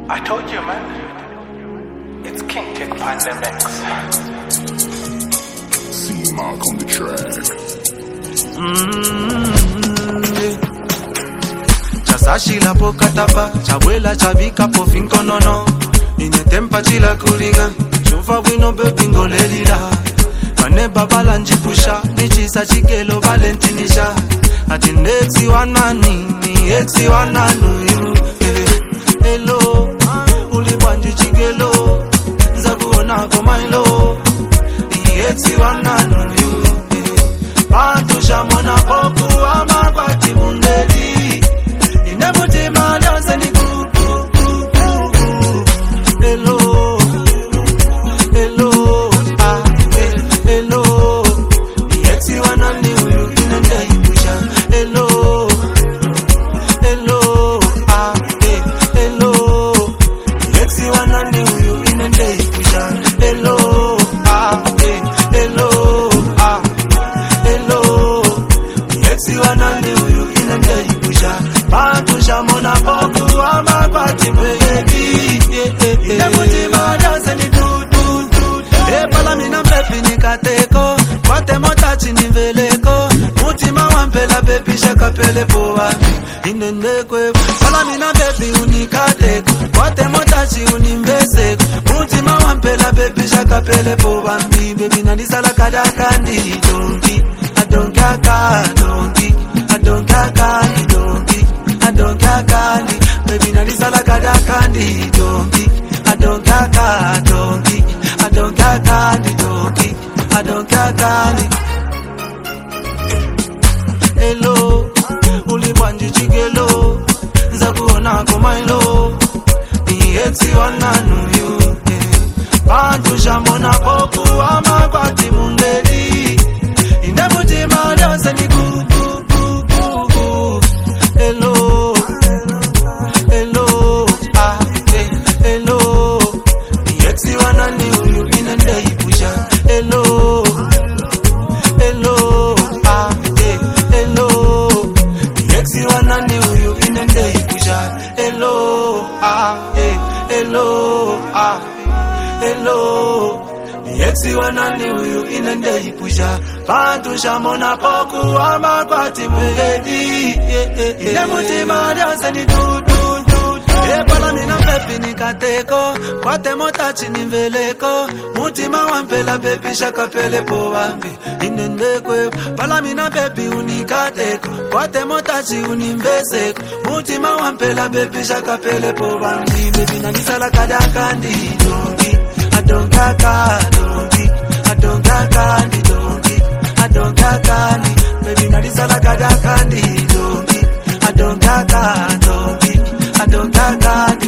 I told you, man. It's King Tech Pandemics. C Mark on the track. Chasashila po katapa, chabuela chabika po finko nono. Inetempa chila kulinga, chufa wino bebingo lelila. Mane babala njipusha, nichisa chikelo valentinisha. Ati nexi wanani, ni exi wananu yu. Hello, ulibanji chikelo, nzakuona komailo. Ni exi wananu yu. Bantu shamona poku ama kwa timundeli. Inebuti madanse ni hello, hello, hello. Yexi wanani uyu inende ipusha. Hello, hello, hello. Yexi wanani uyu inende ipusha. Hello, hello, hello. Yexi wanani uyu inende ipusha. Bantu shamona poku ama kwa timundeli. Inebuti madanse ni Epala mina pepi nikateko, kwate motachi niveleko. Mutima wampela pepi shakapele poa inendekwe. Pala mina pepi unikateko, kwate motachi unimbeseko. Mutima wampela pepi shakapele poa mbi. Baby nandisala kadakandi donki, adonkaka donki, adonkaka donki, adonkaka ni. Baby nandisala kadakandi donki, adonkaka donki. I don't care candy donkey, I don't care candy. Hello, ulibanji chigelo, nzakuona komailo. Ni exi wananu yu. Bantu shamona poku ama kwa timundeli. Inebuti madanse ni hello, hello, hello. Ni exi wanani uyu inende ipusha. Hello, hello, hello. Ni exi wanani uyu inende ipusha. Hello, hello, hello. Ni exi wanani uyu inende ipusha. Bantu shamona poku ama kwa timwedi. Inebuti madanse ni Epala mina pepi nikateko, kwate motachi niveleko. Mutima wampela pepi shakapele po wambi inendekwe. Pala mina pepi unikateko, kwate motachi unimbeseko. Mutima wampela pepi shakapele po wambi. Baby nandisala kadakandi donki, adonkaka donki, adonkaka donki, adonkaka ni. Baby nandisala kadakandi donki, adonkaka donki. I don't care,